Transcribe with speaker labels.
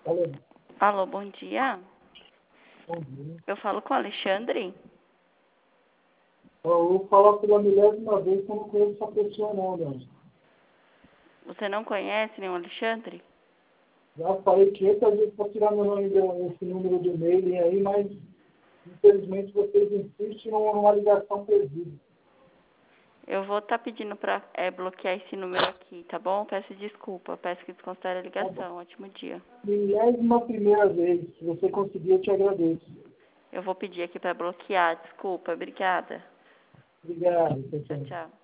Speaker 1: Alô,
Speaker 2: Alô, bom dia.
Speaker 1: bom dia.
Speaker 2: Eu falo com o Alexandre?
Speaker 1: Eu vou falar pela milésima vez que eu não conheço essa pessoa não, né?
Speaker 2: Você não conhece nenhum Alexandre?
Speaker 1: Já falei 500 vezes para tirar meu nome desse número de e-mail aí, mas infelizmente vocês insistem numa ligação perdida.
Speaker 2: Eu vou estar pedindo para bloquear esse número aqui, tá bom? Peço desculpa, peço que desconsidere a ligação. Ótimo dia.
Speaker 1: Milésima primeira vez. Se você conseguir, eu te agradeço.
Speaker 2: Eu vou pedir aqui para bloquear, desculpa, obrigada.
Speaker 1: Obrigado,
Speaker 2: Tchau,
Speaker 1: pessoal.
Speaker 2: tchau.